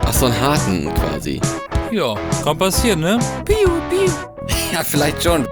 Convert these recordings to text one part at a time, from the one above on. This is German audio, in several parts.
Ach, so einen harten quasi. Ja, kann passieren, ne? Piu, piu. Ja, vielleicht schon.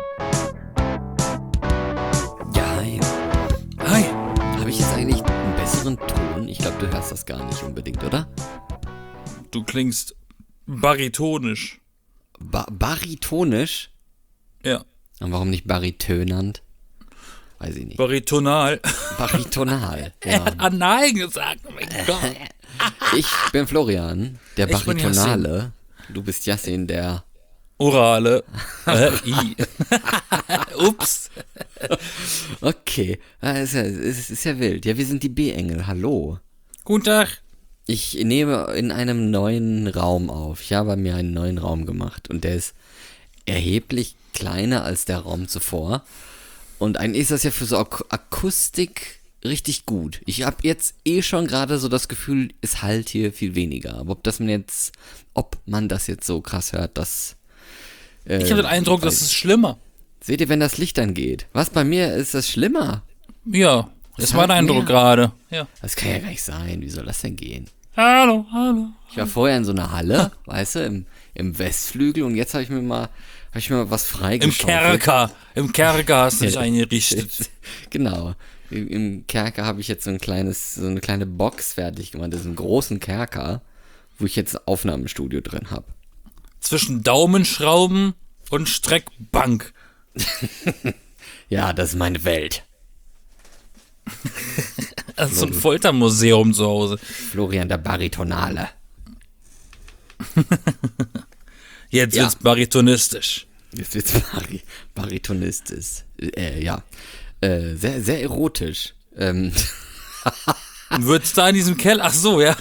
Ja, hi. Hi. Habe ich jetzt eigentlich einen besseren Ton? Ich glaube, du hörst das gar nicht unbedingt, oder? Du klingst baritonisch. Baritonisch? Ja. Und warum nicht baritönant? Weiß ich nicht. Baritonal. Baritonal. Er Ja. hat anal gesagt. Oh mein Gott. Ich bin Florian, der Ich bin Baritonale. Du bist Yassin, der... Orale. I. Ups. Okay, es ist ja wild. Ja, wir sind die B-Engel, hallo. Guten Tag. Ich nehme in einem neuen Raum auf. Ich habe mir einen neuen Raum gemacht und der ist erheblich kleiner als der Raum zuvor. Und eigentlich ist das ja für so Akustik richtig gut. Ich habe jetzt schon gerade so das Gefühl, es halt hier viel weniger. Aber ob man das jetzt so krass hört, das... Ich habe den Eindruck, das ist schlimmer. Seht ihr, wenn das Licht angeht? Was, bei mir ist das schlimmer? Ja, das Das war mein halt Eindruck mehr. gerade. Ja. Das kann ja gar nicht sein. Wie soll das denn gehen? Hallo, hallo. Ich war vorher in so einer Halle, weißt du, im Westflügel und jetzt habe ich mir mal was Im freigeschaufelt. Im Kerker hast du dich eingerichtet. Genau. Im Kerker habe ich jetzt so eine kleine Box fertig gemacht. Das ist ein großen Kerker, wo ich jetzt ein Aufnahmestudio drin habe. Zwischen Daumenschrauben und Streckbank. Ja, das ist meine Welt. Das ist so ein Foltermuseum zu Hause. Florian, der Baritonale. Jetzt Ja. wird's baritonistisch. Jetzt wird's baritonistisch. Ja. Sehr, sehr erotisch. Wird's da in diesem Keller? Ach so, ja.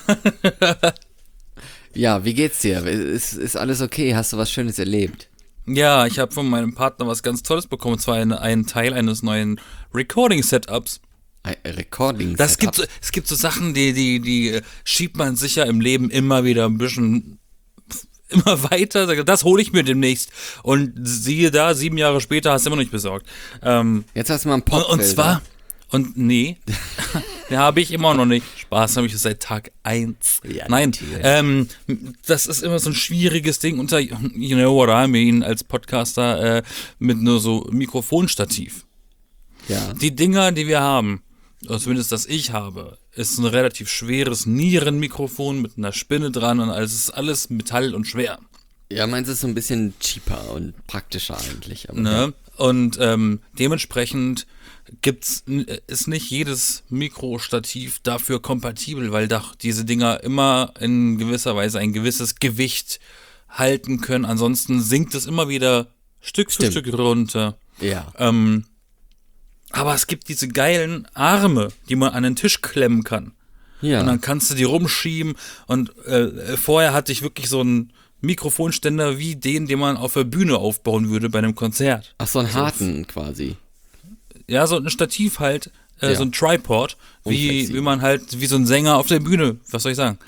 Ja, wie geht's dir? Ist alles okay? Hast du was Schönes erlebt? Ja, ich habe von meinem Partner was ganz Tolles bekommen. Und zwar einen Teil eines neuen Recording-Setups. Ein Recording. Es gibt so Sachen, die schiebt man sich ja im Leben immer wieder ein bisschen immer weiter. Das hole ich mir demnächst. Und siehe da, 7 Jahre später hast du immer noch nicht besorgt. Jetzt hast du mal einen Pop. Nee, den habe ich immer noch nicht. Spaß habe ich seit Tag 1. Ja, Nein, natürlich. das ist immer so ein schwieriges Ding unter, you know what I mean, als Podcaster mit nur so Mikrofonstativ. Ja. Die Dinger, die wir haben, oder zumindest das ich habe, ist ein relativ schweres Nierenmikrofon mit einer Spinne dran und es ist alles Metall und schwer. Ja, meins ist so ein bisschen cheaper und praktischer eigentlich. Aber Ne? Und dementsprechend ist nicht jedes Mikrostativ dafür kompatibel, weil doch diese Dinger immer in gewisser Weise ein gewisses Gewicht halten können. Ansonsten sinkt es immer wieder Stück für Stück runter. Ja. Aber es gibt diese geilen Arme, die man an den Tisch klemmen kann. Ja. Und dann kannst du die rumschieben. Und vorher hatte ich wirklich so einen Mikrofonständer wie den man auf der Bühne aufbauen würde bei einem Konzert. Ach, so einen harten quasi. Ja, so ein Stativ halt, Ja. so ein Tripod, Unflexibel. wie man halt, wie so ein Sänger auf der Bühne, was soll ich sagen.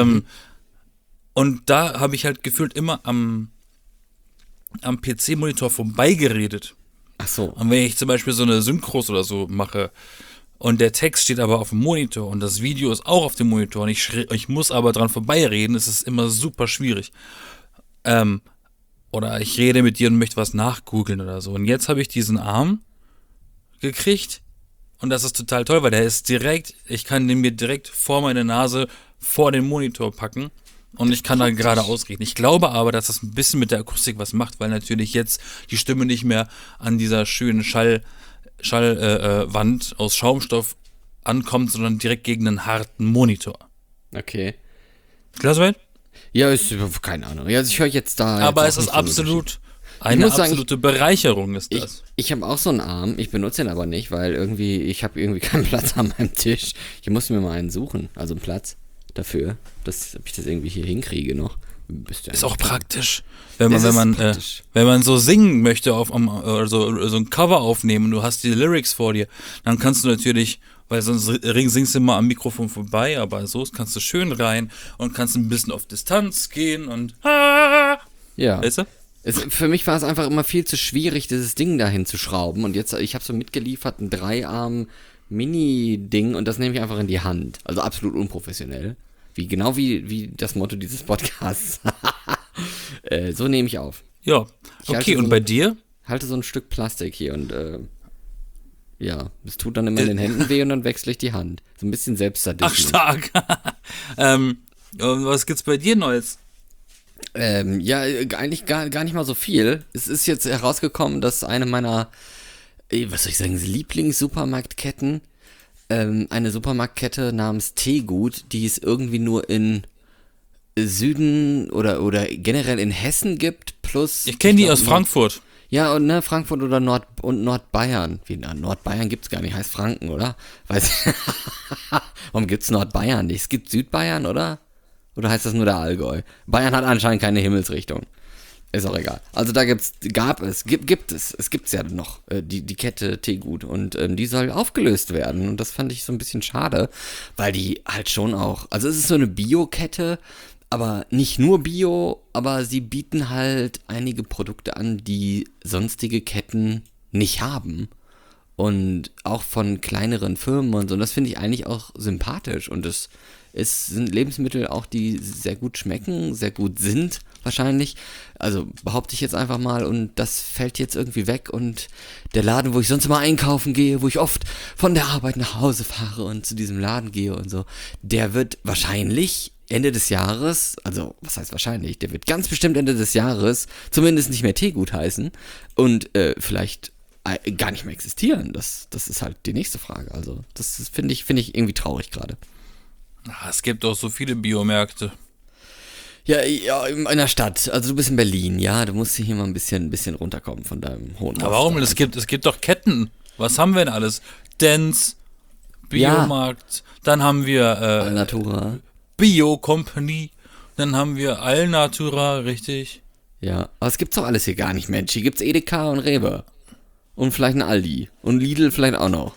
Und da habe ich halt gefühlt immer am PC-Monitor vorbeigeredet. Ach so. Und wenn ich zum Beispiel so eine Synchros oder so mache und der Text steht aber auf dem Monitor und das Video ist auch auf dem Monitor und ich muss aber dran vorbeireden, ist es immer super schwierig. Oder ich rede mit dir und möchte was nachgoogeln oder so. Und jetzt habe ich diesen Arm gekriegt und das ist total toll, weil der ist ich kann den mir direkt vor meine Nase vor den Monitor packen und ich kann da gerade ausreden. Ich glaube aber, dass das ein bisschen mit der Akustik was macht, weil natürlich jetzt die Stimme nicht mehr an dieser schönen Schallwand aus Schaumstoff ankommt, sondern direkt gegen einen harten Monitor. Okay. Klar soweit? Ja, ist keine Ahnung. Ja, also ich höre jetzt da. Aber jetzt es auch ist nicht so einen absolut eine muss sagen, absolute Bereicherung ist das. Ich habe auch so einen Arm, ich benutze den aber nicht, weil ich habe irgendwie keinen Platz an meinem Tisch. Ich muss mir mal einen suchen, also einen Platz dafür, ob ich das irgendwie hier hinkriege noch. Ist auch praktisch, praktisch. wenn man so singen möchte oder so ein Cover aufnehmen und du hast die Lyrics vor dir, dann kannst du natürlich, weil sonst singst du immer am Mikrofon vorbei, aber so kannst du schön rein und kannst ein bisschen auf Distanz gehen und Ja. weißt du? Für mich war es einfach immer viel zu schwierig, dieses Ding dahin zu schrauben. Und jetzt, ich habe so mitgeliefert, ein 3-Arm Mini-Ding und das nehme ich einfach in die Hand. Also absolut unprofessionell. Wie das Motto dieses Podcasts. So nehme ich auf. Ja, okay, und bei dir? Halte so ein Stück Plastik hier und ja, es tut dann immer in den Händen weh und dann wechsle ich die Hand. So ein bisschen Selbstsadismus. Ach, stark. Was gibt's bei dir Neues? Ja, eigentlich gar nicht mal so viel. Es ist jetzt herausgekommen, dass eine meiner, was soll ich sagen, Lieblings-Supermarktketten, eine Supermarktkette namens Teegut, die es irgendwie nur in Süden oder generell in Hessen gibt, plus... Ich kenne die aus Frankfurt. Ja, und Frankfurt oder Nordbayern. Nordbayern gibt's gar nicht, heißt Franken, oder? Warum gibt's Nordbayern nicht? Es gibt Südbayern, oder? Oder heißt das nur der Allgäu? Bayern hat anscheinend keine Himmelsrichtung. Ist auch egal. Also da gibt es ja noch, die Kette Teegut. Und die soll aufgelöst werden. Und das fand ich so ein bisschen schade, weil die halt schon auch, also es ist so eine Bio-Kette, aber nicht nur Bio, aber sie bieten halt einige Produkte an, die sonstige Ketten nicht haben. Und auch von kleineren Firmen und so. Und das finde ich eigentlich auch sympathisch. Und es sind Lebensmittel auch, die sehr gut schmecken, sehr gut sind wahrscheinlich. Also behaupte ich jetzt einfach mal. Und das fällt jetzt irgendwie weg. Und der Laden, wo ich sonst immer einkaufen gehe, wo ich oft von der Arbeit nach Hause fahre und zu diesem Laden gehe und so, der wird wahrscheinlich Ende des Jahres, also was heißt wahrscheinlich, der wird ganz bestimmt Ende des Jahres zumindest nicht mehr Teegut heißen und vielleicht gar nicht mehr existieren. Das ist halt die nächste Frage. Also das finde ich irgendwie traurig gerade. Es gibt auch so viele Biomärkte. Ja, in einer Stadt. Also du bist in Berlin, ja. Du musst hier mal ein bisschen runterkommen von deinem hohen Aber warum? Es gibt doch Ketten. Was haben wir denn alles? Dance, Biomarkt, dann haben wir Alnatura. Bio Company, dann haben wir Alnatura, richtig? Ja, aber es gibt's doch alles hier gar nicht, Mensch. Hier gibt's Edeka und Rewe. Und vielleicht ein Aldi. Und Lidl vielleicht auch noch.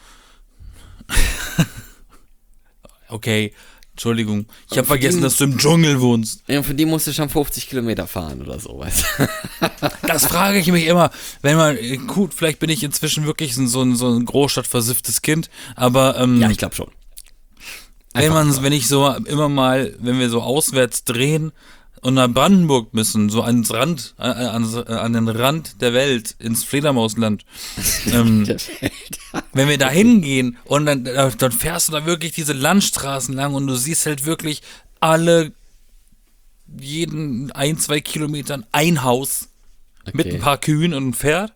Okay, Entschuldigung. Ich habe vergessen, dass du im Dschungel wohnst. Ja, für die musst du schon 50 Kilometer fahren oder so, weißt du. Das frage ich mich immer. Wenn man, gut, vielleicht bin ich inzwischen wirklich so ein großstadtversifftes Kind, aber ja, ich glaube schon. Wenn wir so auswärts drehen und nach Brandenburg müssen, so an den Rand der Welt, ins Fledermausland, wenn wir da hingehen und dann fährst du da wirklich diese Landstraßen lang und du siehst halt wirklich jeden 1-2 Kilometern ein Haus mit ein paar Kühen und einem Pferd.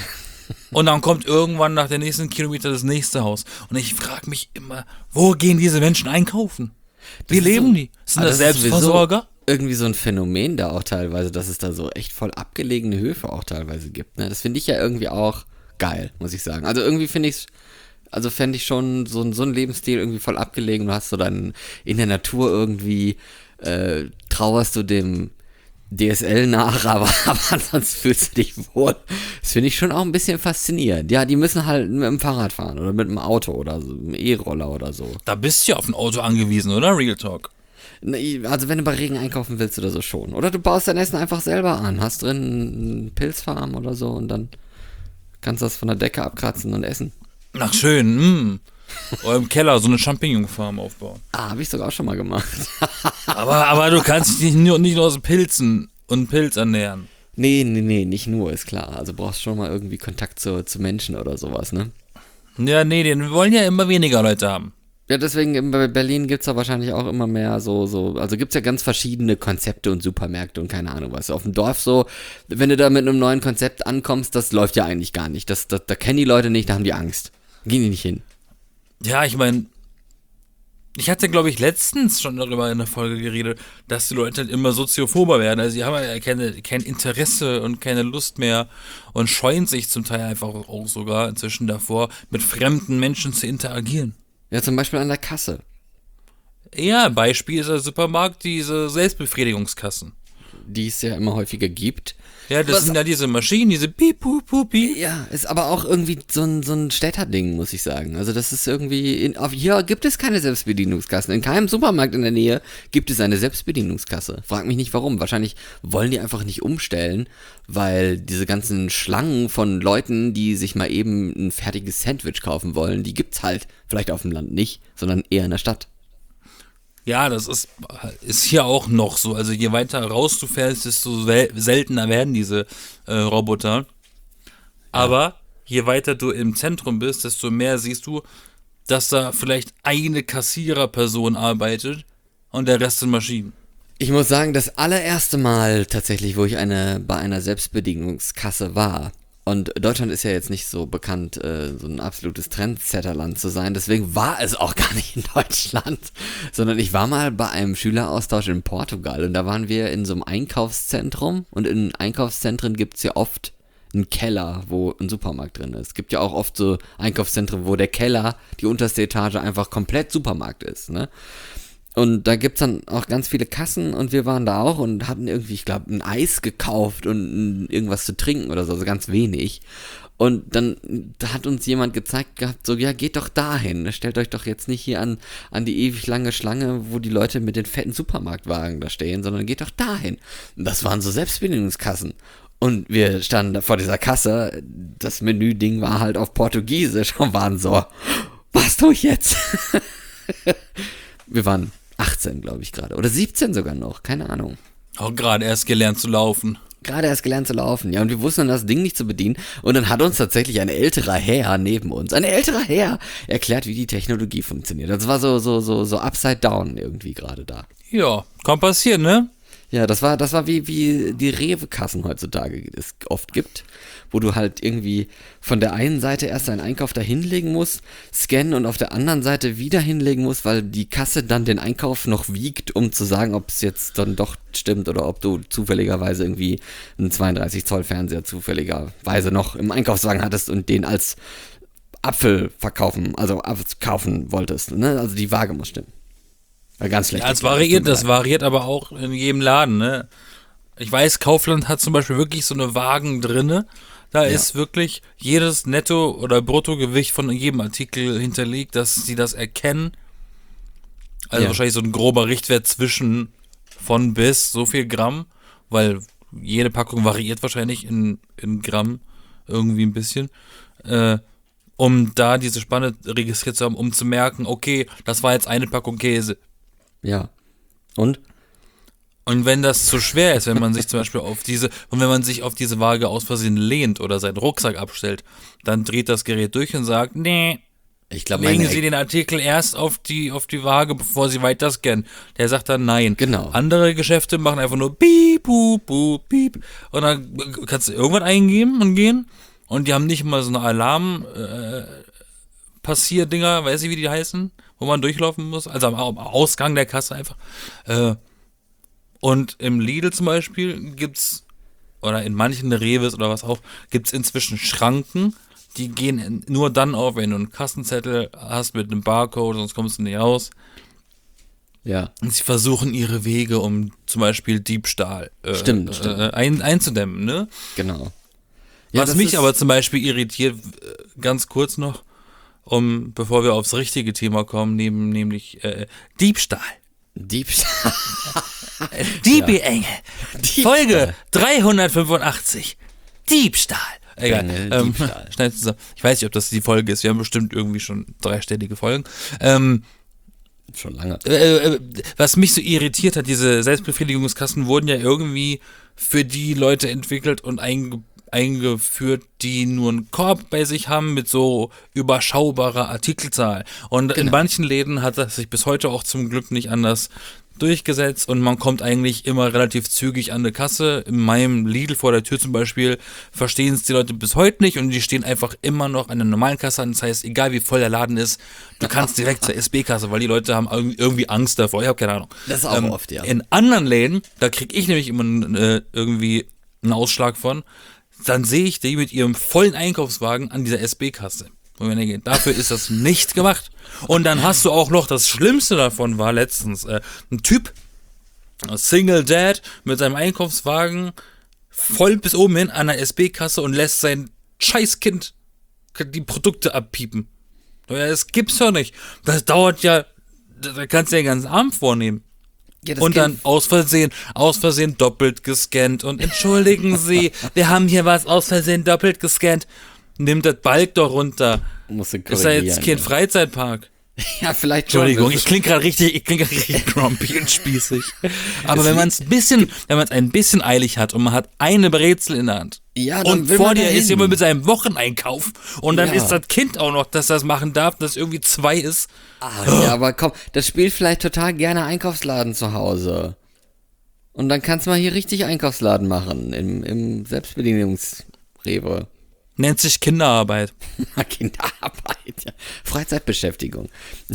Und dann kommt irgendwann nach der nächsten Kilometer das nächste Haus. Und ich frage mich immer, wo gehen diese Menschen einkaufen? Wie leben die? Sind das Selbstversorger? Irgendwie so ein Phänomen da auch teilweise, dass es da so echt voll abgelegene Höfe auch teilweise gibt. Ne? Das finde ich ja irgendwie auch geil, muss ich sagen. Also irgendwie fände ich schon so einen Lebensstil irgendwie voll abgelegen. Du hast so dann in der Natur irgendwie, trauerst du dem DSL nach, aber ansonsten fühlst du dich wohl. Das finde ich schon auch ein bisschen faszinierend. Ja, die müssen halt mit dem Fahrrad fahren oder mit dem Auto oder so, mit dem E-Roller oder so. Da bist du ja auf ein Auto angewiesen, oder? Real Talk. Also wenn du bei Regen einkaufen willst oder so schon. Oder du baust dein Essen einfach selber an. Hast drin eine Pilzfarm oder so und dann kannst du das von der Decke abkratzen und essen. Ach schön, Oder im Keller so eine Champignon-Farm aufbauen. Habe ich sogar auch schon mal gemacht. aber du kannst dich nicht nur aus Pilzen und Pilz ernähren. Nee, nicht nur, ist klar. Also brauchst schon mal irgendwie Kontakt zu Menschen oder sowas, ne? Ja, nee, den wollen ja immer weniger Leute haben. Ja, deswegen bei Berlin gibt's da wahrscheinlich auch immer mehr also gibt's ja ganz verschiedene Konzepte und Supermärkte und keine Ahnung was. Auf dem Dorf so, wenn du da mit einem neuen Konzept ankommst, das läuft ja eigentlich gar nicht. Da kennen die Leute nicht, da haben die Angst. Gehen die nicht hin. Ja, ich meine, ich hatte, glaube ich, letztens schon darüber in der Folge geredet, dass die Leute halt immer soziophober werden. Also sie haben ja kein Interesse und keine Lust mehr und scheuen sich zum Teil einfach auch sogar inzwischen davor, mit fremden Menschen zu interagieren. Ja, zum Beispiel an der Kasse. Ja, Beispiel ist der Supermarkt, diese Selbstbefriedigungskassen. Die es ja immer häufiger gibt. Ja, das sind ja diese Maschinen, diese piep, pup, pup, piep. Ja, ist aber auch irgendwie so ein Städterding, muss ich sagen. Also das ist irgendwie, hier gibt es keine Selbstbedienungskassen. In keinem Supermarkt in der Nähe gibt es eine Selbstbedienungskasse. Frag mich nicht warum. Wahrscheinlich wollen die einfach nicht umstellen, weil diese ganzen Schlangen von Leuten, die sich mal eben ein fertiges Sandwich kaufen wollen, die gibt's halt vielleicht auf dem Land nicht, sondern eher in der Stadt. Ja, das ist hier auch noch so. Also je weiter raus du fährst, desto seltener werden diese Roboter. Aber je weiter du im Zentrum bist, desto mehr siehst du, dass da vielleicht eine Kassiererperson arbeitet und der Rest sind Maschinen. Ich muss sagen, das allererste Mal tatsächlich, wo ich bei einer Selbstbedienungskasse war. Und Deutschland ist ja jetzt nicht so bekannt, so ein absolutes Trendsetterland zu sein. Deswegen war es auch gar nicht in Deutschland. Sondern ich war mal bei einem Schüleraustausch in Portugal. Und da waren wir in so einem Einkaufszentrum. Und in Einkaufszentren gibt es ja oft einen Keller, wo ein Supermarkt drin ist. Es gibt ja auch oft so Einkaufszentren, wo der Keller, die unterste Etage, einfach komplett Supermarkt ist, ne? Und da gibt's dann auch ganz viele Kassen und wir waren da auch und hatten irgendwie, ich glaube, ein Eis gekauft und irgendwas zu trinken oder so, also ganz wenig. Und dann hat uns jemand gezeigt gehabt, so, ja, geht doch dahin. Stellt euch doch jetzt nicht hier an die ewig lange Schlange, wo die Leute mit den fetten Supermarktwagen da stehen, sondern geht doch dahin. Und das waren so Selbstbedienungskassen. Und wir standen da vor dieser Kasse, das Menü-Ding war halt auf Portugiesisch und waren so, was tue ich jetzt? Wir waren 18, glaube ich, gerade. Oder 17 sogar noch, keine Ahnung. Auch gerade erst gelernt zu laufen. Gerade erst gelernt zu laufen, ja, und wir wussten dann das Ding nicht zu bedienen. Und dann hat uns tatsächlich ein älterer Herr neben uns, erklärt, wie die Technologie funktioniert. Das war so upside down irgendwie gerade da. Ja, kann passieren, ne? Ja, das war wie die Rewe-Kassen heutzutage es oft gibt, wo du halt irgendwie von der einen Seite erst deinen Einkauf da hinlegen musst, scannen und auf der anderen Seite wieder hinlegen musst, weil die Kasse dann den Einkauf noch wiegt, um zu sagen, ob es jetzt dann doch stimmt oder ob du zufälligerweise irgendwie einen 32 Zoll Fernseher zufälligerweise noch im Einkaufswagen hattest und den als Apfel kaufen wolltest, ne? Also die Waage muss stimmen. Ganz schlecht. Ja, das variiert aber auch in jedem Laden, ne? Ich weiß, Kaufland hat zum Beispiel wirklich so eine Wagen drinne. Da ist wirklich jedes Netto- oder Bruttogewicht von jedem Artikel hinterlegt, dass sie das erkennen. Also wahrscheinlich so ein grober Richtwert zwischen von bis so viel Gramm, weil jede Packung variiert wahrscheinlich in Gramm irgendwie ein bisschen. Um da diese Spanne registriert zu haben, um zu merken, okay, das war jetzt eine Packung Käse. Ja. Und wenn das zu schwer ist, wenn man sich zum Beispiel auf diese Waage aus Versehen lehnt oder seinen Rucksack abstellt, dann dreht das Gerät durch und sagt, nee, ich glaube, legen Sie den Artikel erst auf die Waage, bevor Sie weiter scannen. Der sagt dann nein. Genau. Andere Geschäfte machen einfach nur piep, boop, boop, piep. Und dann kannst du irgendwann eingeben und gehen. Und die haben nicht mal so eine Alarm-Passierdinger, weiß ich, wie die heißen, wo man durchlaufen muss, also am Ausgang der Kasse einfach. Und im Lidl zum Beispiel gibt's, oder in manchen Rewes oder was auch, gibt's inzwischen Schranken, die gehen nur dann auf, wenn du einen Kassenzettel hast mit einem Barcode, sonst kommst du nicht raus. Ja. Und sie versuchen ihre Wege, um zum Beispiel Diebstahl einzudämmen, ne? Genau. Ja, was mich aber zum Beispiel irritiert, ganz kurz noch, bevor wir aufs richtige Thema kommen, nämlich Diebstahl. Diebstahl. Diebengel. Folge 385. Diebstahl. Egal. Diebstahl. Schnell zusammen. Ich weiß nicht, ob das die Folge ist. Wir haben bestimmt irgendwie schon 3-stellige Folgen. Schon lange. Was mich so irritiert hat, diese Selbstbefriedigungskassen wurden ja irgendwie für die Leute entwickelt und eingeführt, die nur einen Korb bei sich haben mit so überschaubarer Artikelzahl. Und in manchen Läden hat das sich bis heute auch zum Glück nicht anders durchgesetzt und man kommt eigentlich immer relativ zügig an eine Kasse. In meinem Lidl vor der Tür zum Beispiel verstehen es die Leute bis heute nicht und die stehen einfach immer noch an der normalen Kasse an. Das heißt, egal wie voll der Laden ist, du kannst direkt zur SB-Kasse, weil die Leute haben irgendwie Angst davor. Ich habe keine Ahnung. Das ist auch oft, ja. In anderen Läden, da kriege ich nämlich immer irgendwie einen Ausschlag von, dann sehe ich die mit ihrem vollen Einkaufswagen an dieser SB-Kasse. Und wenn ich denke, dafür ist das nicht gemacht. Und dann hast du auch noch, das Schlimmste davon war letztens, ein Typ, ein Single Dad, mit seinem Einkaufswagen voll bis oben hin an der SB-Kasse und lässt sein Scheißkind die Produkte abpiepen. Ja, das gibt's doch nicht. Das dauert ja, da kannst du ja den ganzen Abend vornehmen. Ja, und dann aus Versehen doppelt gescannt und entschuldigen Sie, wir haben hier was aus Versehen doppelt gescannt. Nimm das Balk doch runter. Musst du ist ja jetzt kein Freizeitpark. Ja, vielleicht schon. Entschuldigung, ich klinge gerade richtig grumpy und spießig. Aber wenn man es ein bisschen eilig hat und man hat eine Brezel in der Hand Ja, dann und will vor man dir dahin. ist jemand mit seinem Wocheneinkauf und dann Ja. ist das Kind auch noch, dass das machen darf, das irgendwie 2 ist. Ja, aber komm, das spielt vielleicht total gerne Einkaufsladen zu Hause. Und dann kannst du mal hier richtig Einkaufsladen machen, im Selbstbedienungsrewe. Nennt sich Kinderarbeit. Kinderarbeit, ja. Freizeitbeschäftigung.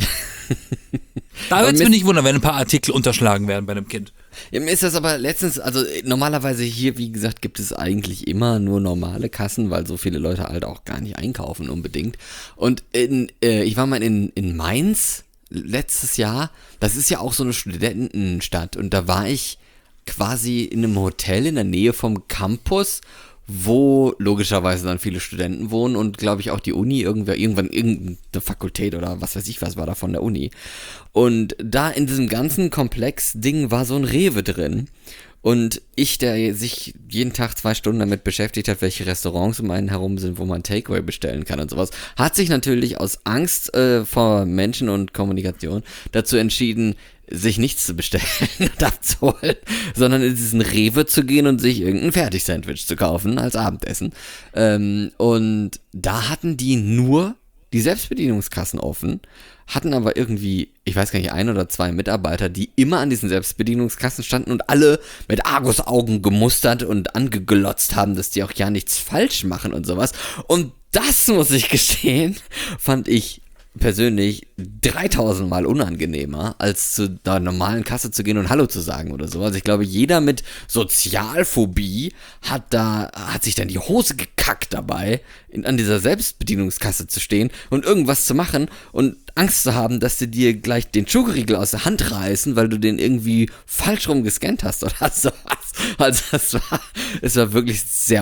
Da würde es mir nicht wundern, wenn ein paar Artikel unterschlagen werden bei einem Kind. Ja, mir ist das aber letztens, also normalerweise hier, wie gesagt, gibt es eigentlich immer nur normale Kassen, weil so viele Leute halt auch gar nicht einkaufen unbedingt. Und ich war mal in Mainz letztes Jahr, das ist ja auch so eine Studentenstadt und da war ich quasi in einem Hotel in der Nähe vom Campus, wo logischerweise dann viele Studenten wohnen und glaube ich auch die Uni, irgendwann irgendeine Fakultät oder was weiß ich was war da von der Uni. Und da in diesem ganzen Komplex-Ding war so ein Rewe drin. Und ich, der sich jeden Tag 2 Stunden damit beschäftigt hat, welche Restaurants um einen herum sind, wo man Takeaway bestellen kann und sowas, hat sich natürlich aus Angst vor Menschen und Kommunikation dazu entschieden, sich nichts zu bestellen und abzuholen, sondern in diesen Rewe zu gehen und sich irgendein Fertig-Sandwich zu kaufen als Abendessen. Und da hatten die nur die Selbstbedienungskassen offen, hatten aber irgendwie, ich weiß gar nicht, 1 oder 2 Mitarbeiter, die immer an diesen Selbstbedienungskassen standen und alle mit Argusaugen gemustert und angeglotzt haben, dass die auch ja nichts falsch machen und sowas. Und das, muss ich gestehen, fand ich persönlich 3000 Mal unangenehmer, als zu der normalen Kasse zu gehen und Hallo zu sagen oder so. Also ich glaube, jeder mit Sozialphobie hat sich dann die Hose gekackt dabei, an dieser Selbstbedienungskasse zu stehen und irgendwas zu machen und Angst zu haben, dass sie dir gleich den Schokoriegel aus der Hand reißen, weil du den irgendwie falsch rum gescannt hast oder sowas. Also es war wirklich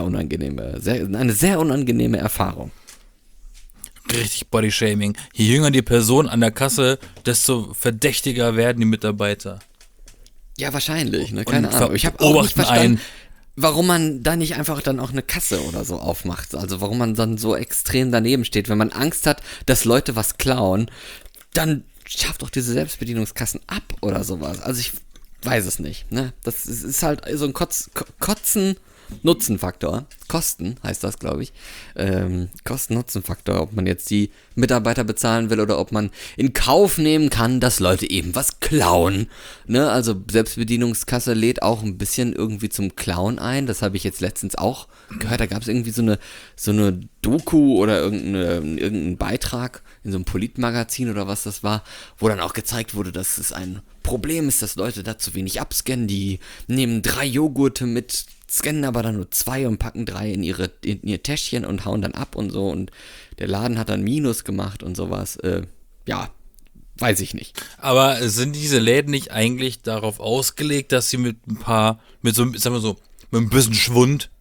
eine sehr unangenehme Erfahrung. Richtig Bodyshaming. Je jünger die Person an der Kasse, desto verdächtiger werden die Mitarbeiter. Ja, wahrscheinlich, ne? Keine Und Ahnung. Ich habe auch nicht verstanden, einen. warum man da nicht einfach dann auch eine Kasse oder so aufmacht. Also warum man dann so extrem daneben steht. Wenn man Angst hat, dass Leute was klauen, dann schafft doch diese Selbstbedienungskassen ab oder sowas. Also ich weiß es nicht, ne? Das ist halt so ein Kosten-Nutzen-Faktor. Kosten heißt das, glaube ich. Kosten-Nutzen-Faktor, ob man jetzt die Mitarbeiter bezahlen will oder ob man in Kauf nehmen kann, dass Leute eben was klauen. Ne? Also Selbstbedienungskasse lädt auch ein bisschen irgendwie zum Klauen ein. Das habe ich jetzt letztens auch gehört. Da gab es irgendwie so eine Doku oder irgendeinen Beitrag in so einem Politmagazin oder was das war, wo dann auch gezeigt wurde, dass es ein Problem ist, dass Leute da zu wenig abscannen. Die nehmen 3 Joghurte mit, scannen aber dann nur 2 und packen 3 in ihr Täschchen und hauen dann ab und so. Und der Laden hat dann Minus gemacht und sowas. Ja, weiß ich nicht. Aber sind diese Läden nicht eigentlich darauf ausgelegt, dass sie mit ein bisschen Schwund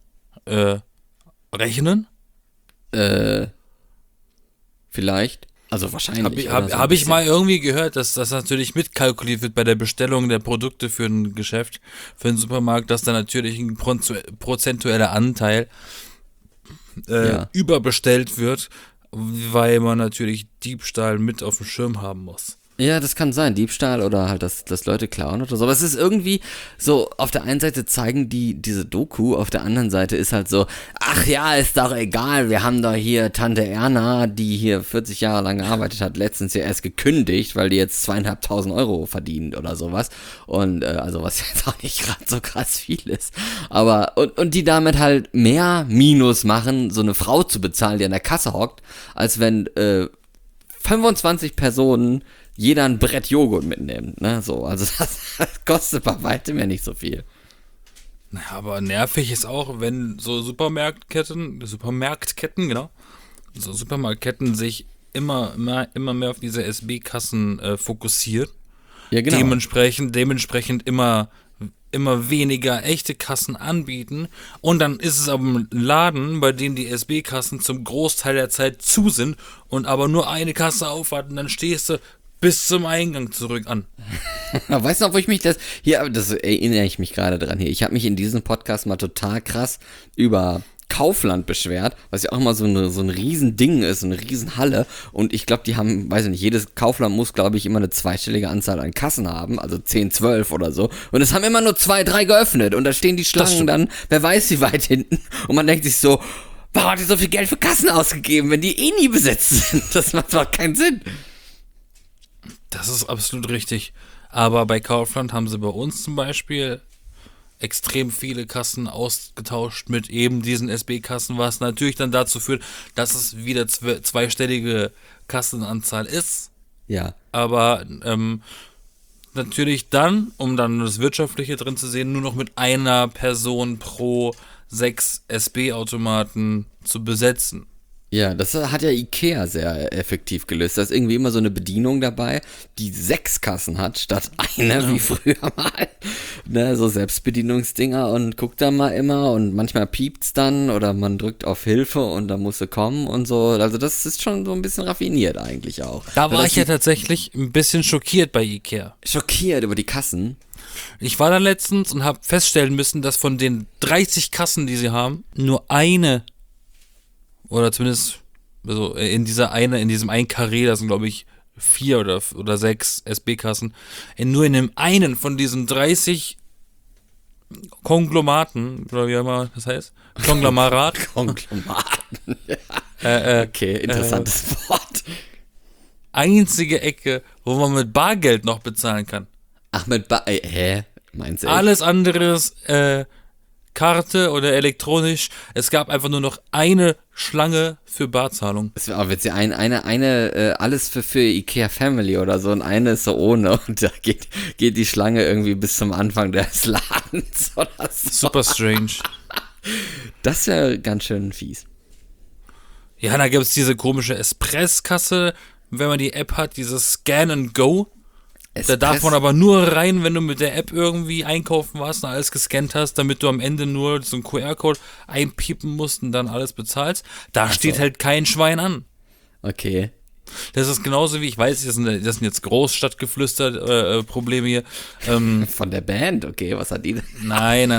rechnen? Vielleicht. Also wahrscheinlich. Hab ich mal irgendwie gehört, dass das natürlich mitkalkuliert wird bei der Bestellung der Produkte für ein Geschäft, für einen Supermarkt, dass da natürlich ein prozentueller Anteil überbestellt wird, weil man natürlich Diebstahl mit auf dem Schirm haben muss. Ja, das kann sein, Diebstahl oder halt, dass Leute klauen oder so. Aber es ist irgendwie so, auf der einen Seite zeigen die diese Doku, auf der anderen Seite ist halt so, ach ja, ist doch egal, wir haben doch hier Tante Erna, die hier 40 Jahre lang gearbeitet hat, letztens ja erst gekündigt, weil die jetzt 2.500 Euro verdient oder sowas. Und also was jetzt auch nicht gerade so krass viel ist. Aber, und die damit halt mehr Minus machen, so eine Frau zu bezahlen, die an der Kasse hockt, als wenn 25 Personen jeder ein Brett Joghurt mitnimmt, ne, so, also das kostet bei weitem ja nicht so viel. Naja, aber nervig ist auch, wenn so Supermarktketten, genau, so Supermarktketten sich immer mehr auf diese SB-Kassen fokussiert. Ja, genau. Dementsprechend immer weniger echte Kassen anbieten und dann ist es aber ein Laden, bei dem die SB-Kassen zum Großteil der Zeit zu sind und aber nur eine Kasse aufhat und dann stehst du bis zum Eingang zurück an. Weißt du noch, wo ich mich das erinnere ich mich gerade dran hier. Ich habe mich in diesem Podcast mal total krass über Kaufland beschwert, was ja auch immer so ein Riesending ist, so eine Riesenhalle. Und ich glaube, die haben, weiß ich nicht, jedes Kaufland muss, glaube ich, immer eine zweistellige Anzahl an Kassen haben, also 10, 12 oder so. Und es haben immer nur 2, 3 geöffnet. Und da stehen die Schlangen dann, wer weiß wie weit hinten. Und man denkt sich so, warum hat ihr so viel Geld für Kassen ausgegeben, wenn die eh nie besetzt sind? Das macht doch keinen Sinn. Das ist absolut richtig. Aber bei Kaufland haben sie bei uns zum Beispiel extrem viele Kassen ausgetauscht mit eben diesen SB-Kassen, was natürlich dann dazu führt, dass es wieder zweistellige Kassenanzahl ist. Ja. Aber natürlich dann, um dann das Wirtschaftliche drin zu sehen, nur noch mit einer Person pro 6 SB-Automaten zu besetzen. Ja, das hat ja Ikea sehr effektiv gelöst. Da ist irgendwie immer so eine Bedienung dabei, die 6 Kassen hat, statt eine, wie früher mal. Ne, so Selbstbedienungsdinger und guckt da mal immer und manchmal piept's dann oder man drückt auf Hilfe und dann muss sie kommen und so. Also das ist schon so ein bisschen raffiniert eigentlich auch. Da war ich ja tatsächlich ein bisschen schockiert bei Ikea. Schockiert über die Kassen? Ich war da letztens und habe feststellen müssen, dass von den 30 Kassen, die sie haben, nur eine oder zumindest also in diesem einen Karree, das sind glaube ich 4 oder 6 SB-Kassen, nur in dem einen von diesen 30 Konglomeraten, oder wie immer das heißt, Konglomerat. Konglomeraten, ja. Okay, interessantes Wort. Einzige Ecke, wo man mit Bargeld noch bezahlen kann. Ach, Meinst du? Alles anderes, Karte oder elektronisch. Es gab einfach nur noch eine Schlange für Barzahlung. Es war aber jetzt alles für Ikea Family oder so und eine ist so ohne und da geht die Schlange irgendwie bis zum Anfang des Ladens oder so. Super strange. Das wäre ganz schön fies. Ja, da gibt es diese komische Espresskasse, wenn man die App hat, dieses Scan and Go. Da darf man aber nur rein, wenn du mit der App irgendwie einkaufen warst und alles gescannt hast, damit du am Ende nur so einen QR-Code einpiepen musst und dann alles bezahlst. Da steht halt kein Schwein an. Okay. Das ist genauso wie, ich weiß, das sind jetzt Großstadtgeflüster Probleme hier. Von der Band, okay, was hat die denn? Nein.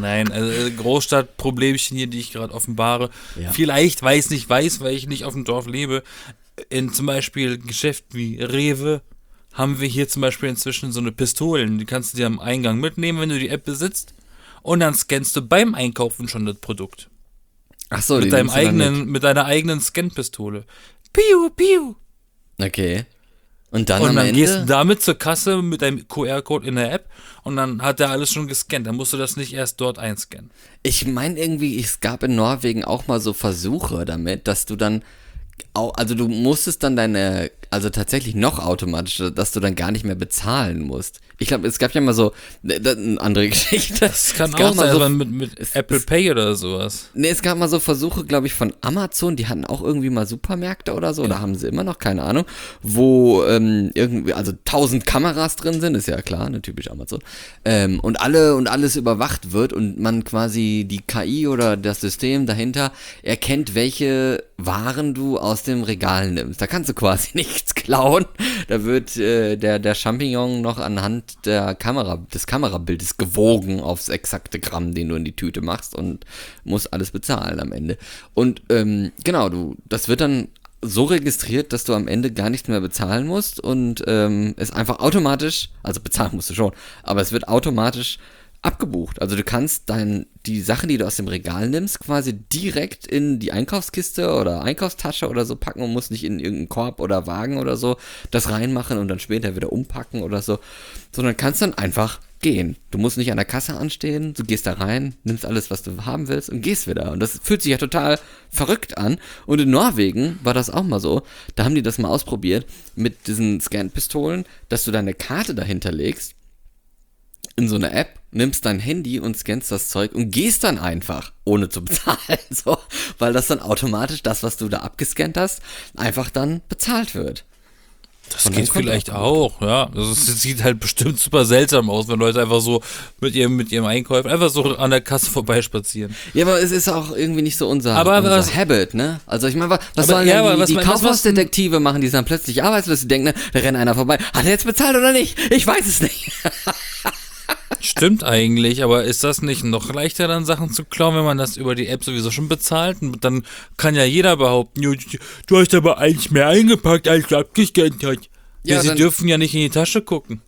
Also, Großstadtproblemchen hier, die ich gerade offenbare. Ja. Vielleicht, weil ich nicht auf dem Dorf lebe, in zum Beispiel Geschäften wie Rewe, haben wir hier zum Beispiel inzwischen so eine Pistolen, die kannst du dir am Eingang mitnehmen, wenn du die App besitzt und dann scannst du beim Einkaufen schon das Produkt. Ach so, mit deiner eigenen Scan-Pistole. Piu, piu. Okay. Und dann und am dann Ende? Gehst du damit zur Kasse mit deinem QR-Code in der App und dann hat der alles schon gescannt. Dann musst du das nicht erst dort einscannen. Ich meine irgendwie, es gab in Norwegen auch mal so Versuche damit, dass du dann also du musstest dann tatsächlich noch automatisch, dass du dann gar nicht mehr bezahlen musst. Ich glaube, es gab ja mal so, eine andere Geschichte. Das kann auch sein, aber mit Apple Pay oder sowas. Nee, es gab mal so Versuche, glaube ich, von Amazon, die hatten auch irgendwie mal Supermärkte oder so, oder haben sie immer noch, keine Ahnung, wo irgendwie, also 1000 Kameras drin sind, ist ja klar, ne, typisch Amazon, und alles überwacht wird und man quasi die KI oder das System dahinter erkennt, welche Waren du aus dem Regal nimmst. Da kannst du quasi nichts klauen. Da wird der Champignon noch anhand des Kamerabildes gewogen aufs exakte Gramm, den du in die Tüte machst und musst alles bezahlen am Ende. Und genau, das wird dann so registriert, dass du am Ende gar nichts mehr bezahlen musst und es einfach automatisch, also bezahlen musst du schon, aber es wird automatisch abgebucht. Also du kannst die Sachen, die du aus dem Regal nimmst, quasi direkt in die Einkaufskiste oder Einkaufstasche oder so packen und musst nicht in irgendeinen Korb oder Wagen oder so das reinmachen und dann später wieder umpacken oder so, sondern kannst dann einfach gehen. Du musst nicht an der Kasse anstehen, du gehst da rein, nimmst alles, was du haben willst und gehst wieder. Und das fühlt sich ja total verrückt an. Und in Norwegen war das auch mal so, da haben die das mal ausprobiert mit diesen Scan-Pistolen, dass du deine Karte dahinter legst in so eine App, nimmst dein Handy und scannst das Zeug und gehst dann einfach, ohne zu bezahlen, so, weil das dann automatisch das, was du da abgescannt hast, einfach dann bezahlt wird. Das geht vielleicht auch, ja. Das sieht halt bestimmt super seltsam aus, wenn Leute einfach so mit ihrem Einkauf einfach so an der Kasse vorbeispazieren. Ja, aber es ist auch irgendwie nicht so unser Habit, ne? Also ich meine, was sollen die Kaufhausdetektive machen, die sind dann plötzlich arbeitslos, die denken, ne, da rennt einer vorbei. Hat er jetzt bezahlt oder nicht? Ich weiß es nicht. Stimmt eigentlich, aber ist das nicht noch leichter, dann Sachen zu klauen, wenn man das über die App sowieso schon bezahlt? Und dann kann ja jeder behaupten, du hast aber eigentlich mehr eingepackt, als du abgescannt hast. Ja, sie dürfen ja nicht in die Tasche gucken.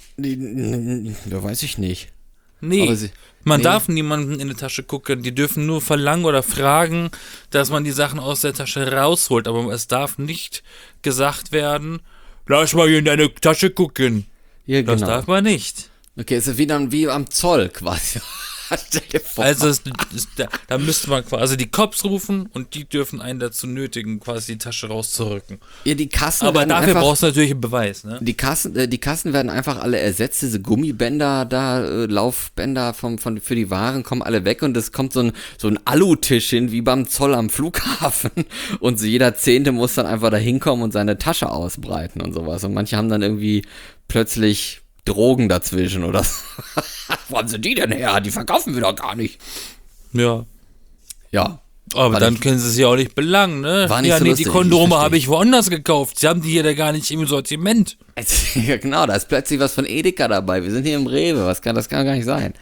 Da weiß ich nicht. Nee, man darf niemanden in die Tasche gucken. Die dürfen nur verlangen oder fragen, dass man die Sachen aus der Tasche rausholt. Aber es darf nicht gesagt werden, lass mal hier in deine Tasche gucken. Ja, genau. Das darf man nicht. Okay, ist es wie am Zoll quasi. Stell dir vor. Also da müsste man quasi die Cops rufen und die dürfen einen dazu nötigen, quasi die Tasche rauszurücken. Ja, die Kassen. Aber dafür brauchst du natürlich einen Beweis, ne? Die Kassen werden einfach alle ersetzt, diese Gummibänder da, Laufbänder für die Waren kommen alle weg und es kommt so ein Alutisch hin, wie beim Zoll am Flughafen und so jeder Zehnte muss dann einfach da hinkommen und seine Tasche ausbreiten und sowas und manche haben dann irgendwie plötzlich Drogen dazwischen oder so. Wo haben sie die denn her? Die verkaufen wir doch gar nicht. Ja. Ja. Aber dann können sie es ja auch nicht belangen, ne? War nicht so lustig, die Kondome habe ich woanders gekauft. Sie haben die hier da gar nicht im Sortiment. Ja, genau, da ist plötzlich was von Edeka dabei. Wir sind hier im Rewe. Das kann gar nicht sein.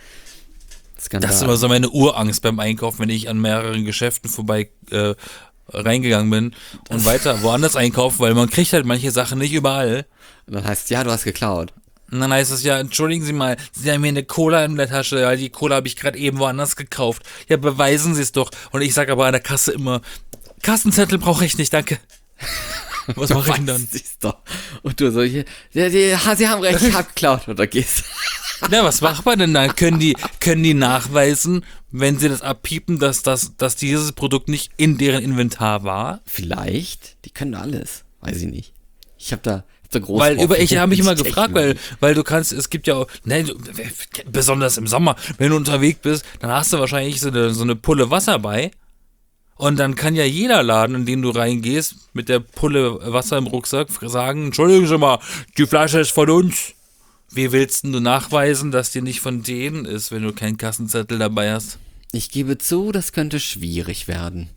Das ist immer so meine Urangst beim Einkaufen, wenn ich an mehreren Geschäften vorbei reingegangen bin und weiter woanders einkaufen, weil man kriegt halt manche Sachen nicht überall. Und dann heißt es, ja, du hast geklaut. Und dann heißt es ja, entschuldigen Sie mal, Sie haben hier eine Cola in der Tasche, ja, die Cola habe ich gerade eben woanders gekauft. Ja, beweisen Sie es doch. Und ich sage aber an der Kasse immer, Kassenzettel brauche ich nicht, danke. Was mache ich denn dann? Doch. Und du so, Sie haben recht, ich habe geklaut. Und da gehst du. Ja, was macht man denn dann? Können die nachweisen, wenn sie das abpiepen, dass dieses Produkt nicht in deren Inventar war? Vielleicht. Die können alles. Weiß ich nicht. Ich habe da groß. Ich habe mich immer gefragt, weil du kannst, es gibt ja auch, besonders im Sommer, wenn du unterwegs bist, dann hast du wahrscheinlich so eine Pulle Wasser bei. Und dann kann ja jeder Laden, in den du reingehst, mit der Pulle Wasser im Rucksack sagen, entschuldigen Sie mal, die Flasche ist von uns. Wie willst du nachweisen, dass die nicht von denen ist, wenn du keinen Kassenzettel dabei hast? Ich gebe zu, das könnte schwierig werden.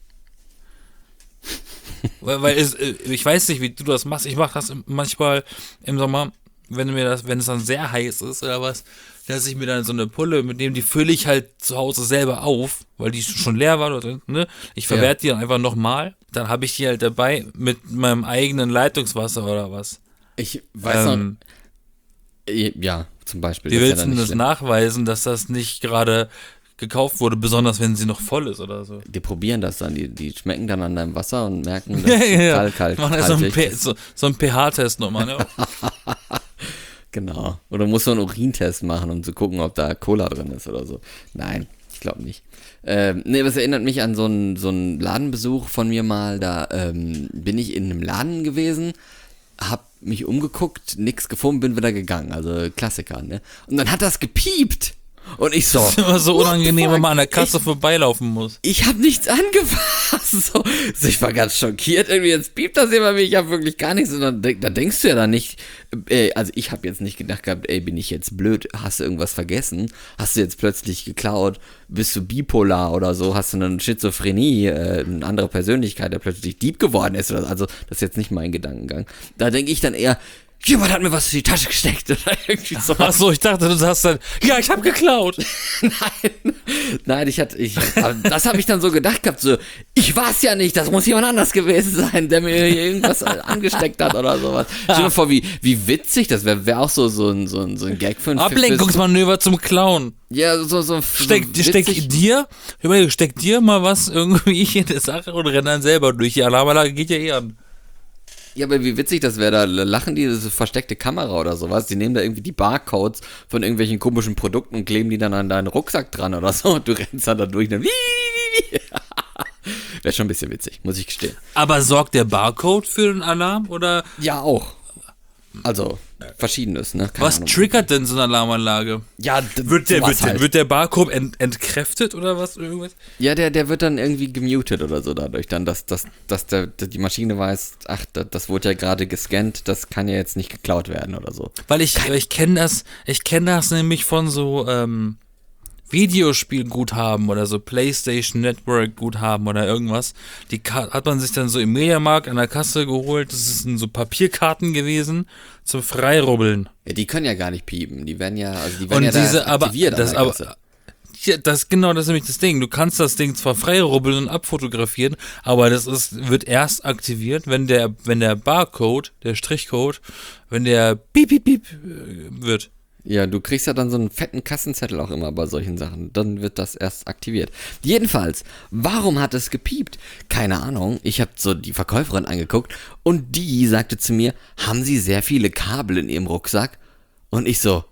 Ich weiß nicht, wie du das machst. Ich mache das manchmal im Sommer, wenn es dann sehr heiß ist oder was, dass ich mir dann so eine Pulle mitnehme, die fülle ich halt zu Hause selber auf, weil die schon leer war. Oder, ne? Ich verwerte die dann einfach nochmal. Dann habe ich die halt dabei mit meinem eigenen Leitungswasser oder was. Ich weiß noch. Ja, zum Beispiel. Wie willst du das nachweisen, dass das nicht gerade gekauft wurde, besonders wenn sie noch voll ist oder so? Die probieren das dann, die schmecken dann an deinem Wasser und merken, dass es kalt so ein pH-Test nochmal, ne? Genau. Oder musst du einen Urintest machen, um zu gucken, ob da Cola drin ist oder so. Nein, ich glaube nicht. Das erinnert mich an so einen Ladenbesuch von mir mal. Da bin ich in einem Laden gewesen, hab mich umgeguckt, nix gefunden, bin wieder gegangen. Also Klassiker, ne? Und dann hat das gepiept. Und ich so. Das ist immer so unangenehm, wenn man an der Kasse vorbeilaufen muss. Ich habe nichts angefasst. So, ich war ganz schockiert. Irgendwie, jetzt piept das immer wie, ich habe wirklich gar nichts. Und dann denkst du ja dann nicht, also ich habe jetzt nicht gedacht gehabt, bin ich jetzt blöd, hast du irgendwas vergessen? Hast du jetzt plötzlich geklaut? Bist du bipolar oder so? Hast du eine Schizophrenie, eine andere Persönlichkeit, der plötzlich Dieb geworden ist? Also das ist jetzt nicht mein Gedankengang. Da denke ich dann eher, jemand hat mir was in die Tasche gesteckt oder irgendwie so. Achso, ich dachte, du sagst dann, ja, ich habe geklaut. Nein, das habe ich dann so gedacht gehabt, so, ich war's ja nicht, das muss jemand anders gewesen sein, der mir hier irgendwas angesteckt hat oder sowas. Stell dir vor, wie witzig, das wäre auch so ein Gag für ein Ablenkungsmanöver zum Clown. Ja, so steckt dir mal was irgendwie in der Sache und renn dann selber durch. Die Alarmanlage geht ja eh an. Ja, aber wie witzig das wäre, da lachen die, das ist versteckte Kamera oder sowas, die nehmen da irgendwie die Barcodes von irgendwelchen komischen Produkten und kleben die dann an deinen Rucksack dran oder so und du rennst dann da durch, dann wäre schon ein bisschen witzig, muss ich gestehen. Aber sorgt der Barcode für den Alarm, oder? Ja, auch. Also, verschiedenes, ne? Keine Ahnung. Triggert denn so eine Alarmanlage? Ja, wird der Barcode entkräftet oder was? Irgendwas? Ja, der wird dann irgendwie gemutet oder so dadurch dann, dass die Maschine weiß, ach, das wurde ja gerade gescannt, das kann ja jetzt nicht geklaut werden oder so. Weil ich kenne das nämlich von so Videospielguthaben oder so PlayStation Network Guthaben oder irgendwas. Die hat man sich dann so im Mediamarkt an der Kasse geholt. Das sind so Papierkarten gewesen zum Freirubbeln. Ja, die können ja gar nicht piepen. Die werden ja, Und da diese, aber, aktiviert das, an der aber, Kasse. ja, das ist nämlich das Ding. Du kannst das Ding zwar freirubbeln und abfotografieren, aber wird erst aktiviert, wenn der Barcode, der Strichcode, wenn der Piep, Piep, Piep wird. Ja, du kriegst ja dann so einen fetten Kassenzettel auch immer bei solchen Sachen. Dann wird das erst aktiviert. Jedenfalls, warum hat es gepiept? Keine Ahnung. Ich habe so die Verkäuferin angeguckt und die sagte zu mir, haben Sie sehr viele Kabel in Ihrem Rucksack? Und ich so,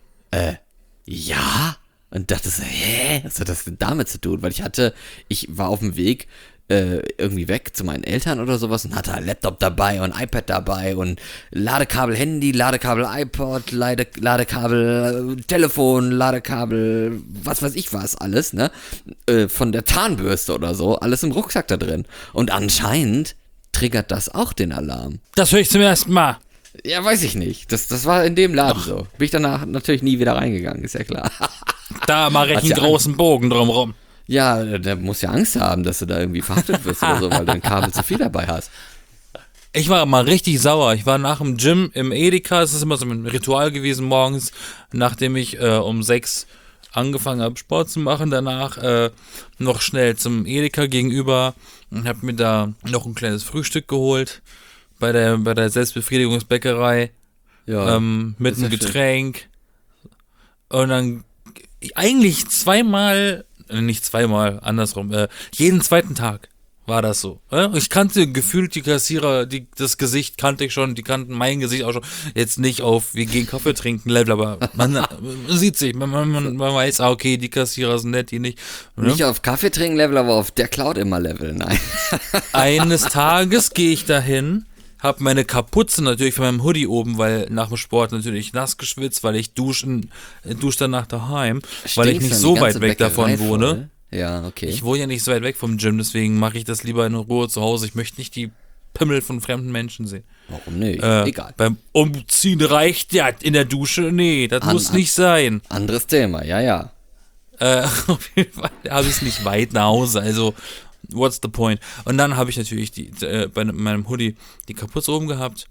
ja? Und dachte so, was hat das denn damit zu tun? Weil ich war auf dem Weg irgendwie weg zu meinen Eltern oder sowas und hatte ein Laptop dabei und ein iPad dabei und Ladekabel Handy, Ladekabel iPod, Ladekabel Telefon, Ladekabel, was weiß ich was, alles, ne? Von der Zahnbürste oder so, alles im Rucksack da drin. Und anscheinend triggert das auch den Alarm. Das höre ich zum ersten Mal. Ja, weiß ich nicht. Das war in dem Laden so. Bin ich danach natürlich nie wieder reingegangen, ist ja klar. Da mache ich einen großen Bogen drumrum. Ja, der muss ja Angst haben, dass du da irgendwie verhaftet wirst oder so, weil du ein Kabel zu viel dabei hast. Ich war mal richtig sauer. Ich war nach dem Gym im Edeka. Es ist immer so ein Ritual gewesen morgens, nachdem ich um 6 angefangen habe, Sport zu machen. Danach noch schnell zum Edeka gegenüber und habe mir da noch ein kleines Frühstück geholt bei der Selbstbefriedigungsbäckerei mit einem Getränk. Und dann eigentlich nicht zweimal, andersrum, jeden zweiten Tag war das so. Ich kannte gefühlt die Kassierer, das Gesicht kannte ich schon, die kannten mein Gesicht auch schon. Jetzt nicht auf, wir gehen Kaffee trinken, Level, aber man sieht sich, man weiß, okay, die Kassierer sind nett, die nicht. Nicht auf Kaffee trinken Level, aber auf der Cloud immer Level, nein. Eines Tages gehe ich dahin, hab meine Kapuze natürlich von meinem Hoodie oben, weil nach dem Sport natürlich nass geschwitzt, weil ich dusche danach daheim, weil ich nicht so weit weg davon wohne. Ja, okay. Ich wohne ja nicht so weit weg vom Gym, deswegen mache ich das lieber in Ruhe zu Hause. Ich möchte nicht die Pimmel von fremden Menschen sehen. Warum nicht? Egal. Beim Umziehen reicht ja in der Dusche, nee, das muss nicht sein. Anderes Thema, ja. Auf jeden Fall habe ich es nicht weit nach Hause, also what's the point? Und dann habe ich natürlich bei meinem Hoodie die Kapuze oben gehabt.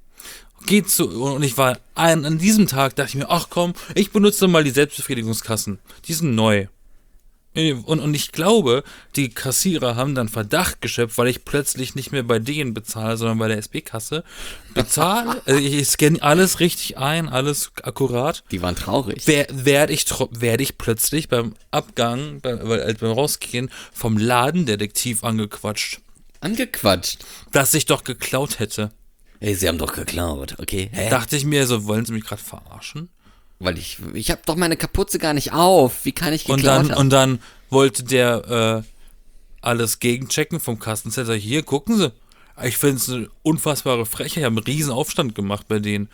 Und ich war an diesem Tag, dachte ich mir, ach komm, ich benutze mal die Selbstbefriedigungskassen. Die sind neu. Und ich glaube, die Kassierer haben dann Verdacht geschöpft, weil ich plötzlich nicht mehr bei denen bezahle, sondern bei der SB-Kasse. Ich scanne alles richtig ein, alles akkurat. Die waren traurig. Werde ich plötzlich beim Abgang, beim Rausgehen, vom Ladendetektiv angequatscht. Angequatscht? Dass ich doch geklaut hätte. Hey, sie haben doch geklaut, okay. Dachte ich mir so, wollen sie mich gerade verarschen? Weil ich habe doch meine Kapuze gar nicht auf. Wie kann ich geklaut haben? Und dann wollte der alles gegenchecken vom Kassenzettel. Hier, gucken Sie. Ich finde es eine unfassbare Frechheit. Ich habe einen riesen Aufstand gemacht bei denen.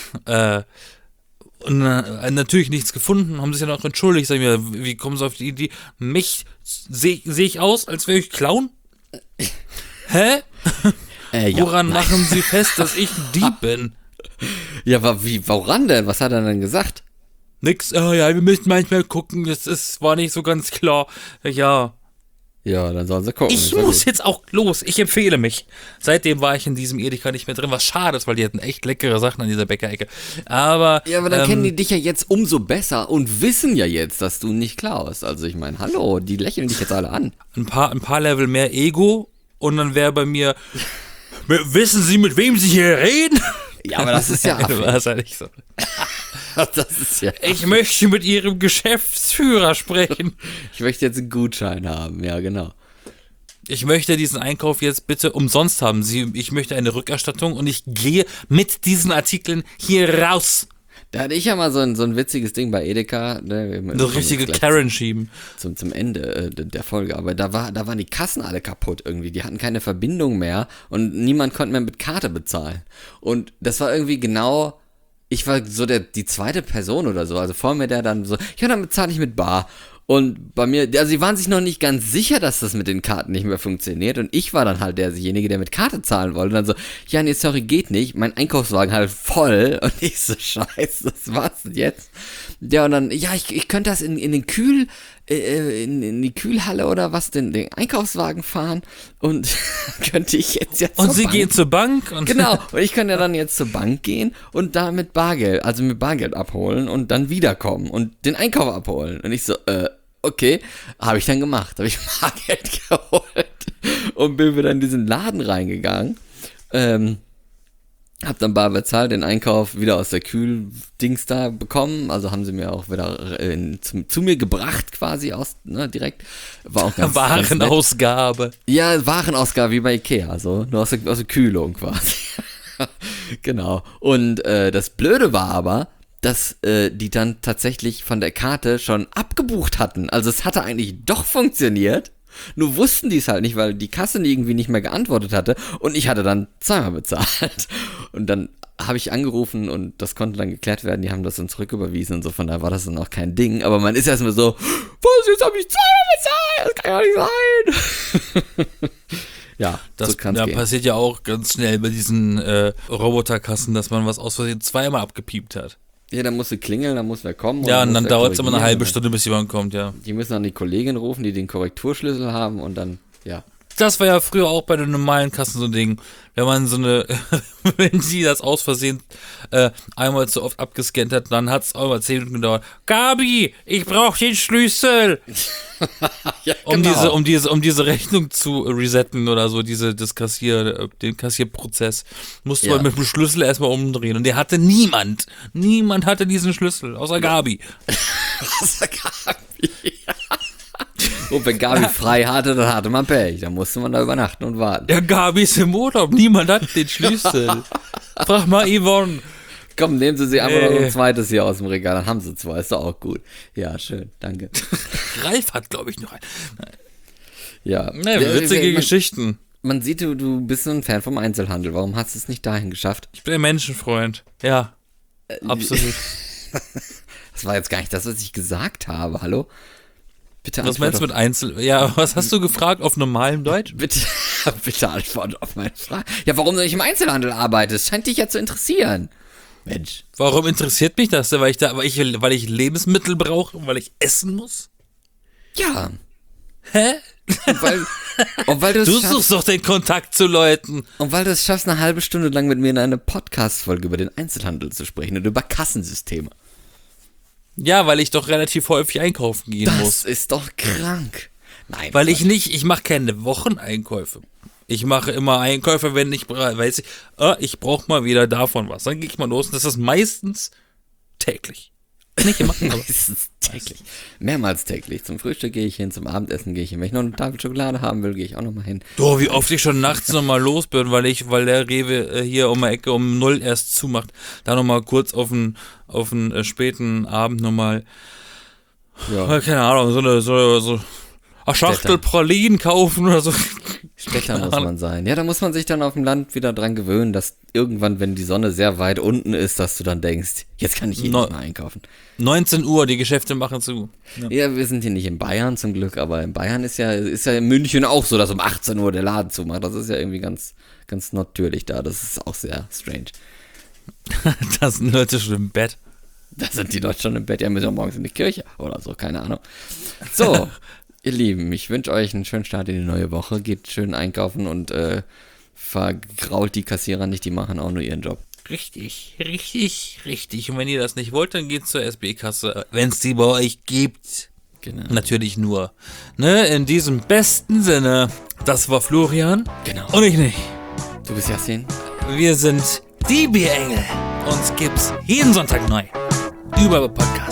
Und natürlich nichts gefunden. Haben sich ja noch entschuldigt. Sag ich mir, wie kommen Sie auf die Idee? Sehe ich aus, als wäre ich Clown? Hä? Woran machen Sie fest, dass ich ein Dieb bin? Ja, aber woran denn? Was hat er denn gesagt? Nix, ja, wir müssen manchmal gucken, war nicht so ganz klar. Ja. Ja, dann sollen sie gucken. Ich muss jetzt auch los, ich empfehle mich. Seitdem war ich in diesem Edeka nicht mehr drin, was schade ist, weil die hatten echt leckere Sachen an dieser Bäckerecke. Aber dann kennen die dich ja jetzt umso besser und wissen ja jetzt, dass du nicht klaust. Also ich meine, hallo, die lächeln dich jetzt alle an. Ein paar Level mehr Ego und dann wäre bei mir, wissen Sie, mit wem Sie hier reden? Ja, aber das ist ja das ist ja nicht so. Das ist ja ich möchte mit Ihrem Geschäftsführer sprechen. Ich möchte jetzt einen Gutschein haben, ja genau. Ich möchte diesen Einkauf jetzt bitte umsonst haben. Ich möchte eine Rückerstattung und ich gehe mit diesen Artikeln hier raus. Da hatte ich ja mal so ein witziges Ding bei Edeka. So richtige Karen schieben. Zum Ende der Folge. Aber da waren die Kassen alle kaputt irgendwie. Die hatten keine Verbindung mehr und niemand konnte mehr mit Karte bezahlen. Und das war irgendwie genau, ich war so die zweite Person oder so. Also vor mir der dann so, ja, dann bezahle ich mit Bar. Und bei mir, also sie waren sich noch nicht ganz sicher, dass das mit den Karten nicht mehr funktioniert. Und ich war dann halt derjenige, der mit Karte zahlen wollte. Und dann so, ja, nee, sorry, geht nicht. Mein Einkaufswagen halt voll. Und ich so, scheiße, was war's denn jetzt? Ja, und dann, ja, ich könnte das in den in die Kühlhalle oder was, den Einkaufswagen fahren. Und könnte ich jetzt zur Und sie Bank. gehen zur Bank. Und Genau, und ich kann ja dann jetzt zur Bank gehen und da mit Bargeld abholen und dann wiederkommen und den Einkauf abholen. Und ich so, okay, habe ich dann gemacht. Habe ich Bargeld geholt und bin wieder in diesen Laden reingegangen. Hab dann bar bezahlt, den Einkauf wieder aus der Kühldings da bekommen. Also haben sie mir auch wieder zu mir gebracht quasi direkt. War auch ganz Warenausgabe. Ja, Warenausgabe wie bei Ikea, so nur aus der Kühlung quasi. Genau. Und das Blöde war aber, dass die dann tatsächlich von der Karte schon abgebucht hatten. Also es hatte eigentlich doch funktioniert. Nur wussten die es halt nicht, weil die Kasse irgendwie nicht mehr geantwortet hatte und ich hatte dann zweimal bezahlt. Und dann habe ich angerufen und das konnte dann geklärt werden, die haben das dann zurücküberwiesen und so, von daher war das dann auch kein Ding. Aber man ist erstmal so, was, jetzt habe ich zweimal bezahlt, das kann ja nicht sein. Ja, das so kann's gehen. passiert ja auch ganz schnell bei diesen Roboterkassen, dass man was aus Versehen zweimal abgepiept hat. Ja, dann musst du klingeln, dann muss wer kommen. Ja, und dann dauert es immer eine halbe Stunde, bis jemand kommt, ja. Die müssen dann die Kollegin rufen, die den Korrekturschlüssel haben und dann, ja. Das war ja früher auch bei den normalen Kassen so ein Ding. Wenn man wenn sie das aus Versehen einmal zu oft abgescannt hat, dann hat es auch mal 10 Minuten gedauert. Gabi, ich brauche den Schlüssel! Ja, genau. um diese Rechnung zu resetten oder so, den Kassierprozess, musste man mit dem Schlüssel erstmal umdrehen. Und der hatte niemand. Niemand hatte diesen Schlüssel, außer Gabi. Außer Gabi. Und wenn Gabi frei hatte, dann hatte man Pech. Dann musste man da übernachten und warten. Ja, Gabi ist im Urlaub. Niemand hat den Schlüssel. Frag mal Yvonne. Komm, nehmen Sie sie einfach noch ein zweites hier aus dem Regal. Dann haben Sie zwei. Ist doch auch gut. Ja, schön. Danke. Ralf hat, glaube ich, noch einen. Ja. Witzige Geschichten. Man sieht, du bist so ein Fan vom Einzelhandel. Warum hast du es nicht dahin geschafft? Ich bin ein Menschenfreund. Ja. Absolut. Das war jetzt gar nicht das, was ich gesagt habe. Hallo? Bitte was meinst du mit Einzel... Ja, was hast du gefragt auf normalem Deutsch? Bitte antworte auf meine Frage. Ja, warum du nicht im Einzelhandel arbeitest? Scheint dich ja zu interessieren. Mensch. Warum interessiert mich das denn? Weil ich Lebensmittel brauche? Weil ich essen muss? Ja. Hä? Und weil du suchst doch den Kontakt zu Leuten. Und weil du es schaffst, eine halbe Stunde lang mit mir in einer Podcast-Folge über den Einzelhandel zu sprechen und über Kassensysteme. Ja, weil ich doch relativ häufig einkaufen gehen muss. Das ist doch krank. Nein. Weil ich mache keine Wocheneinkäufe. Ich mache immer Einkäufe, wenn ich weiß, ich brauche mal wieder davon was. Dann gehe ich mal los und das ist meistens täglich. Nicht immer, aber meistens täglich. Mehrmals täglich. Zum Frühstück gehe ich hin, zum Abendessen gehe ich hin. Wenn ich noch eine Tafel Schokolade haben will, gehe ich auch nochmal hin. Du, wie oft ich schon nachts nochmal los bin, weil der Rewe hier um die Ecke um 0 erst zumacht. Da nochmal kurz auf einen späten Abend nochmal, keine Ahnung, so eine Schachtel Pralinen kaufen oder so. Städter muss man sein. Ja, da muss man sich dann auf dem Land wieder dran gewöhnen, dass irgendwann, wenn die Sonne sehr weit unten ist, dass du dann denkst, jetzt kann ich nicht mehr einkaufen. 19 Uhr, die Geschäfte machen zu. Ja, wir sind hier nicht in Bayern zum Glück, aber in Bayern ist ja in München auch so, dass um 18 Uhr der Laden zumacht. Das ist ja irgendwie ganz, ganz natürlich da. Das ist auch sehr strange. Da sind Leute schon im Bett. Da sind die Leute schon im Bett. Ja, müssen ja morgens in die Kirche oder so, keine Ahnung. So, ihr Lieben, ich wünsche euch einen schönen Start in die neue Woche. Geht schön einkaufen und vergrault die Kassierer nicht, die machen auch nur ihren Job. Richtig. Und wenn ihr das nicht wollt, dann geht zur SB-Kasse, wenn es die bei euch gibt. Genau. Natürlich nur. Ne, in diesem besten Sinne, das war Florian. Genau. Und ich nicht. Du bist Yassin. Wir sind die Bierengel. Uns gibt's jeden Sonntag neu. Überall Podcast.